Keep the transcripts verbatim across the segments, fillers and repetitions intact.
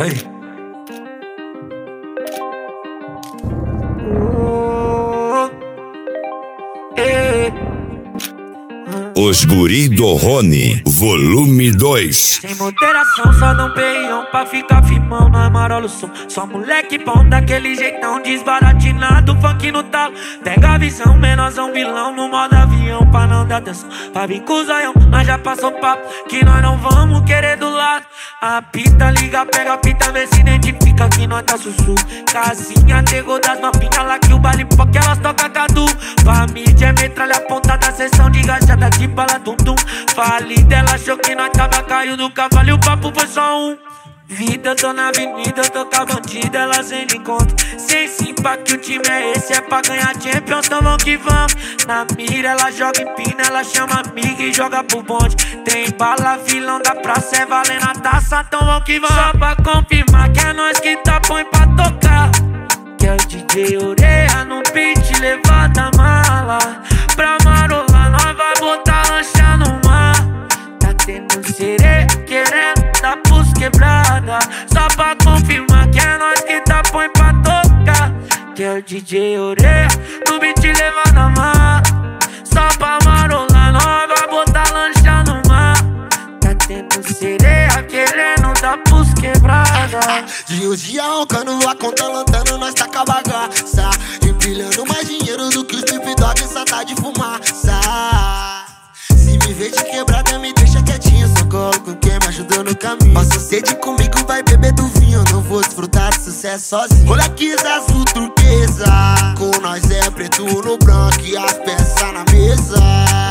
Hey. Os Guri do Rony, volume dois. Sem moderação, só dão peião pra ficar firmão na Amarola o som. Só moleque bom daquele jeitão desbaratinado, funk no talo. Pega a visão, menorzão vilão no modo avião pra não dar atenção. Pra vir com o zoião, nós já passou papo que nós não vamos querer do lado. A pita liga, pega a pita, vê se identifica que nós tá sussu. Casinha, negou das novinhas lá que o baile porque elas tocam cadu. Pra mídia é metralha apontada, sessão de gajada de bala dum dum. Falida, ela achou que nós tava caindo do cavalo e o papo foi só um. Vida, eu tô na avenida, eu tô com a bandida, ela sem encontro. Sem simpa que o time é esse, é pra ganhar Champions, então vamos que vamos. Na mira, ela joga empina, ela chama amiga e joga pro bonde. Tem bala, vilão da praça, é valendo a taça, então vamos que vamos. Só pra confirmar que é nós que tá põe pra tocar. Que é o D J Oreia no beat, levanta a mala. Pra marolar, nós vai botar lancha no mar. Tá tendo sereia, querendo dar pros quebrada. Só pra confirmar que é nós que tá põe pra tocar. Que é o D J Oreia no beat, levanta a mala. Só pra marolar, nós vai botar lancha no mar. Tá tendo sereia, querendo dar pros quebrada. Dia os dia roncando, a conta lantando, nós tá com a bagaça. Empilhando mais dinheiro do que os Snoop Dogg, só tá de fumaça. Se me vê de quebrada, me deixa quietinho, só colo com quem me ajudou no caminho. Passa sede comigo, vai beber do vinho, não vou desfrutar de sucesso sozinho. Rolex azul turquesa, com nós é preto no branco e as peças na mesa.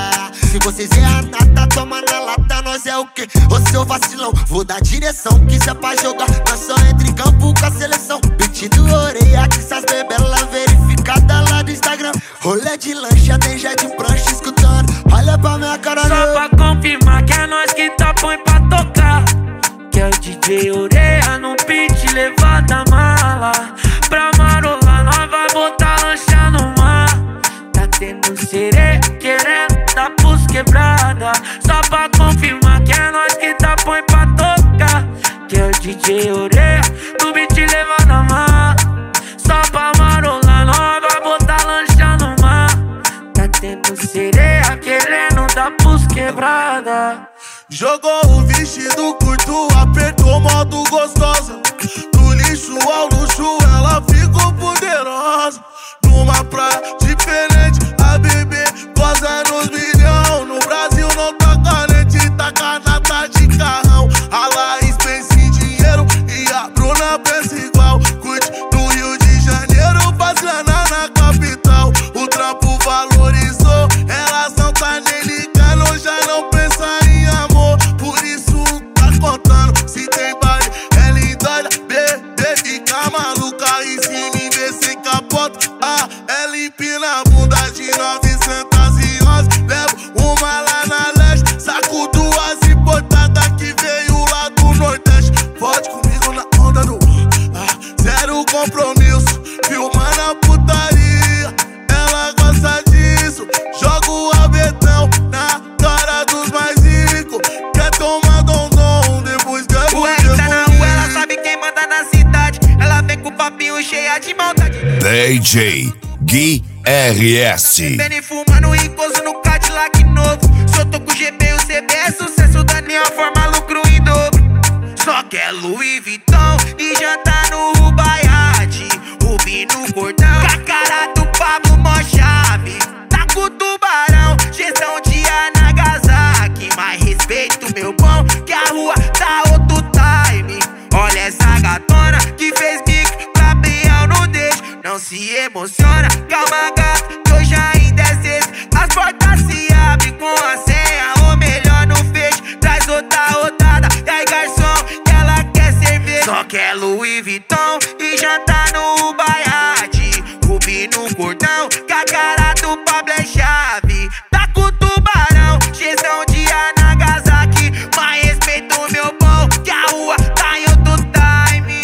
Se vocês é a nata, toma na lata, nós é o quê? Ô seu vacilão, vou dar direção, que se é pra jogar, nós só entra em campo com a seleção. Beat do Oreia, que essas bebelas verificada lá do Instagram. Rolê de lancha, tem já de prancha escutando, olha pra minha cara. Só pra confirmar que é nós que tá põe pra tocar. Que é o D J Oreia no beat, levanta a mala. Pra marolar, nós vai botar lancha no mar. Tá tendo sereia, querendo dar pros quebrada. Só pra confirmar que é nós que tá põe pra tocar. Que é o D J Oreia no beat, levanta a mala. Só pra marolar, nós vai botar lancha no mar. Tá tendo sereia, querendo dar pros quebrada. Jogou o vestido curto, apertou modo gostosa. Do lixo ao luxo, ela ficou poderosa. Numa praia diferente, a bebê goza nos milhão. No Brasil não tá carente, tá canata de carrão. A Laís pensa em dinheiro e a Bruna pensa igual. Curte no Rio de Janeiro, faz grana na capital. O trampo valorizou, elas não tá nem ligando, já não pensa em amor. Por isso tá contando, se tem baile, ela endoida. Bebê fica maluca e se me vê sem capota. Ah, ela empina a bunda de novecentos e onze. Levo uma lá na leste, saco duas importadas que veio lá do Nordeste. Pode comigo na onda do ah, zero compromisso, filmando a putaria. Ela gosta disso, joga o abetão na cara dos mais ricos. Quer tomar dom-dom, depois quer o R tá na rua, ela sabe quem manda na cidade. Ela vem com o papinho cheia de maldade. D J Gui R S. Beni fumando ricoso no Cadillac novo. Só tô com o G B e o C B é sucesso da minha forma, lucro em dobro. Só que é Louis Vuitton e já tá no Rubaiate. Rubi no cordão, com a cara do Pablo mó chave. Tá com o tubarão, gestão de Nagasaki. Mais respeito, meu bom, que a rua tá outro time. Olha essa gatona que fez bico pra peão, não deixa, não se emociona. Calma gata, que hoje ainda é sexta. As portas se abrem com a senha, ou melhor não fecha. Traz outra rodada, e aí garçom, que ela quer cerveja. Só quer Louis Vuitton e já tá no Baiate. Rubi no cordão, com a cara do Pablo é chave. Tá com o tubarão, gestão de Nagasaki. Mais respeito, meu bom, que a rua tá em outro time.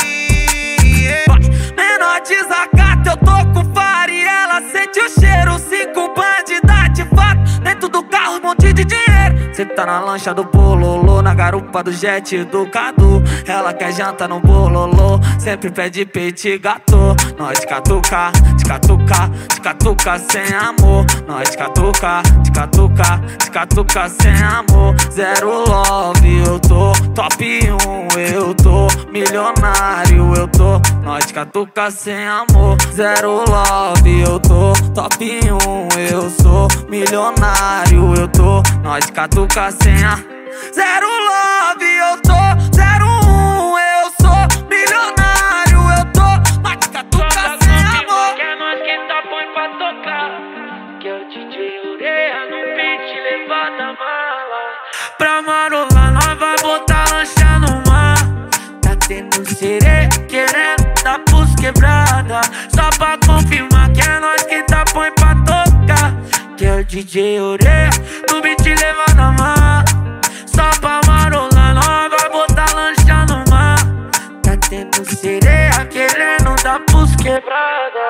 Menor desacato, eu tô com fara e ela sente o cheiro. Cinco bandidade, fato, dentro do carro um monte de dinheiro. Cê tá na lancha do bololô, na garupa do jet do Cadu. Ela quer janta no bololô, sempre pede peito gato. Nós de catuca, de catuca, de catuca sem amor. Nós de catuca, de catuca, de catuca sem amor. Zero love, eu tô top um, eu tô milionário, eu tô. Nós de catuca sem amor. Zero love, eu tô top um, eu sou milionário, eu tô. Nós de catuca sem a zero love, eu tô zero um, eu sou milionário, eu tô. Nós de catuca sem amor. Que é nós que tá põe pra tocar, que é o D J Ureia no beat, levanta a mala. Pra marolar nós vai botar lancha no mar. Tá tendo sereia querendo dar pros quebrada, só pra confirmar que é nós que tá põe pra tocar, que é o D J Ureia no beat levando a mar. Só pra marolar nós vai botar lancha no mar. Tá tendo sereia querendo dar pros quebrada.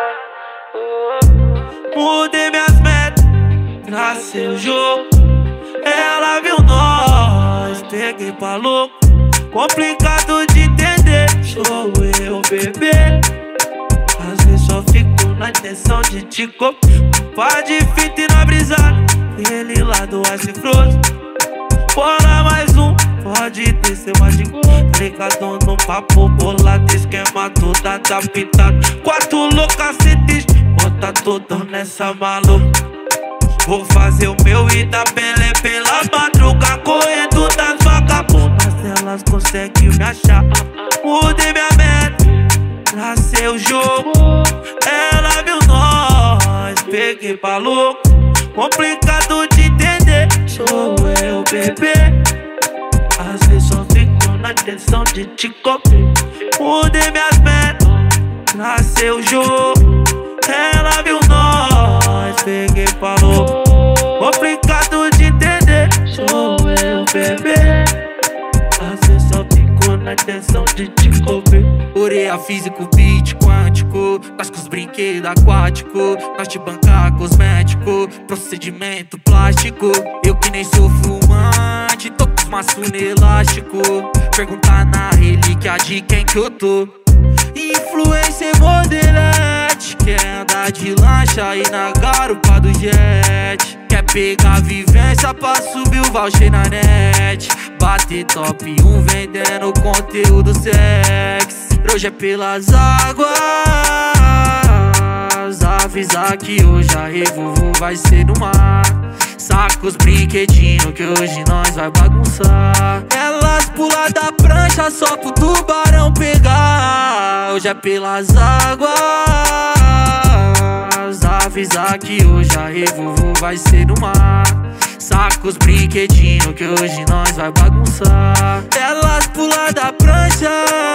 Oh. Mudei minhas metas pra ser o jogo. Ela viu nós, peguei pra louco. Complicado de entender, sou eu, bebê. Às vezes só fico na intenção de te copiar. Pá de fita e na brisada, ele lá do Ice Frozen. Bora mais um, pode descer mais de ligado no papo bolado, esquema todo adaptado. Quatro loucas citis, bota tudo nessa maluca. Vou fazer o meu e dar pele pela madruga, correndo das vagabundas, elas conseguem me achar. Mudei minha meta pra ser o jogo. Ela viu nós, peguei pra louco. Complicado de entender, sou eu, bebê. Às vezes só fico na intenção de te copiar. Mudei minhas metas pra ser o jogo. Ela viu nós, peguei pra louco. Complicado de entender, sou eu, bebê. Às vezes só fico na intenção de te copiar. Ureia físico, beat quântico, nós com os brinquedos aquáticos, nós te bancar cosmético, procedimento plástico. Eu que nem sou fumante, tô com os maços no elástico. Perguntar na relíquia de quem que eu tô. Influencer modelete, quer andar de lancha e na garupa do jet. Quer pegar vivência pra subir o voucher na net. Bater top um vendendo conteúdo sexy. Hoje é pelas águas, avisar que hoje a revolvo vai ser no mar. Saca os brinquedinhos que hoje nós vai bagunçar. Elas pulam da prancha só pro tubarão pegar. Hoje é pelas águas, avisar que hoje a revolvo vai ser no mar. Saca os brinquedinhos que hoje nós vai bagunçar. Elas pulam da prancha,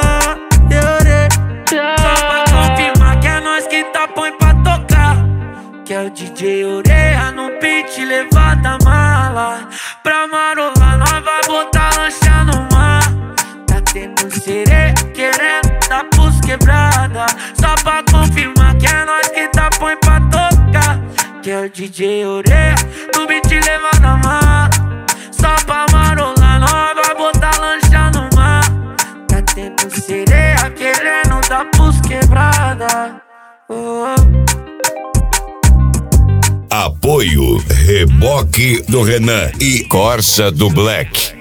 só pra confirmar que é nós que tá põe pra tocar, que é o D J Ureia no beat levanta a mala. Pra marolar nós vai botar lancha no mar. Tá tendo sereia querendo dar pros quebrada, só pra confirmar que é nós que tá põe pra tocar, que é o D J Ureia no beat levando a mar. Só pra marolar nós vai botar lancha no mar. Tá tendo sereia querendo dar pros quebrada. Oh. Apoio Reboque do Renan e Corsa do Black.